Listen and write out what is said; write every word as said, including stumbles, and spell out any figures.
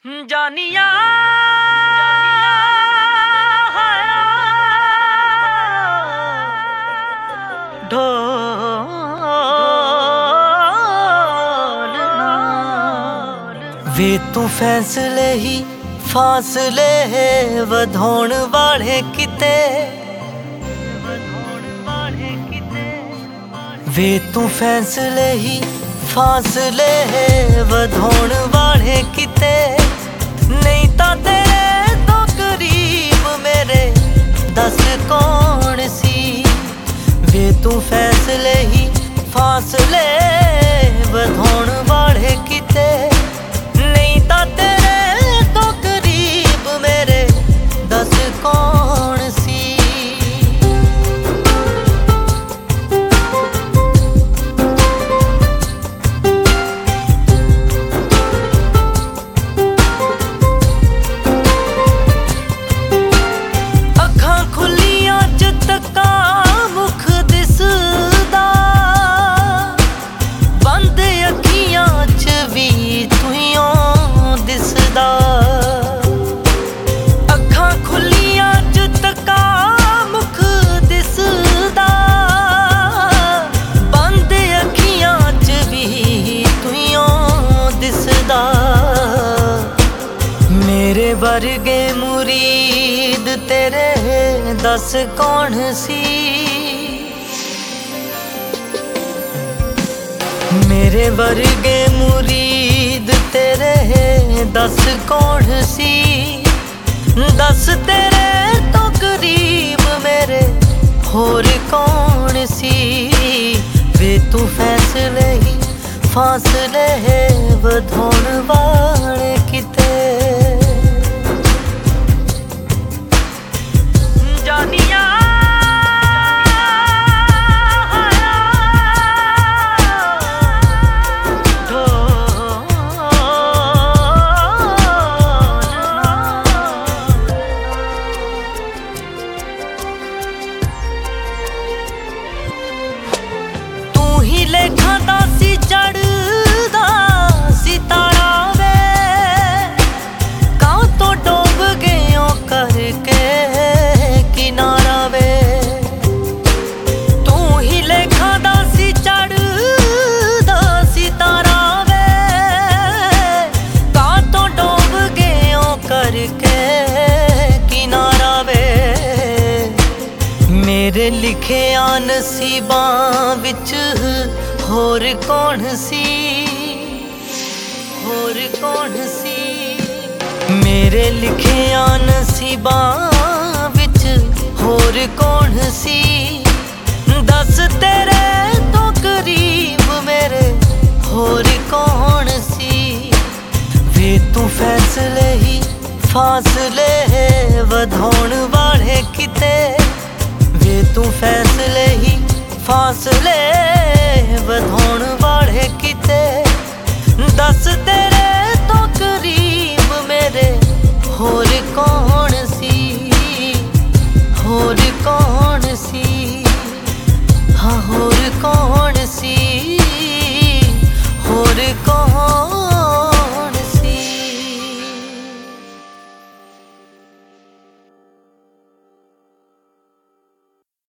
जानिया वे तू फैसले ही फासले वधाउण वाले किते वे तू फैसले ही फासले वधाउण वाले किते नहीं ता तेरे तो करीब मेरे दस कौन सी वे तू फैसले ही फासले वधाउण वाले किते नहीं ता तेरे तो करीब मेरे दस कौन सी अखां खुलियां च तका मुख दिसदा बंद अखियां च भी तुइयों दिसदा अखां खुलियां च तका मुख दिसदा बंद अखियां च भी तुइयों दिसदा मेरे वर्गे मुरीद तेरे दस कौन सी मेरे वर्गे मुरीद तेरे दस कौन सी दस तेरे तो करीब मेरे होर कौन सी वे तू फैसले ही फासले वधाउण वाले किते जानिया लेखा दा सी चढ़दा सितारा वे कां तो डूब गयो करके किनारा वे तू ही लेखा दा सी चढ़दा सितारा वे कां तो डूब गयो करके किनारा वे मेरे लिखे नसीबां विच होर कौन सी होर कौन सी मेरे लिखे नसीबां विच होर कौन सी दस तेरे तो करीब मेरे होर कौन सी वे तू फैसले ही फासले वधाउण वाले किते वे तू फैसले ही फासले वधाउण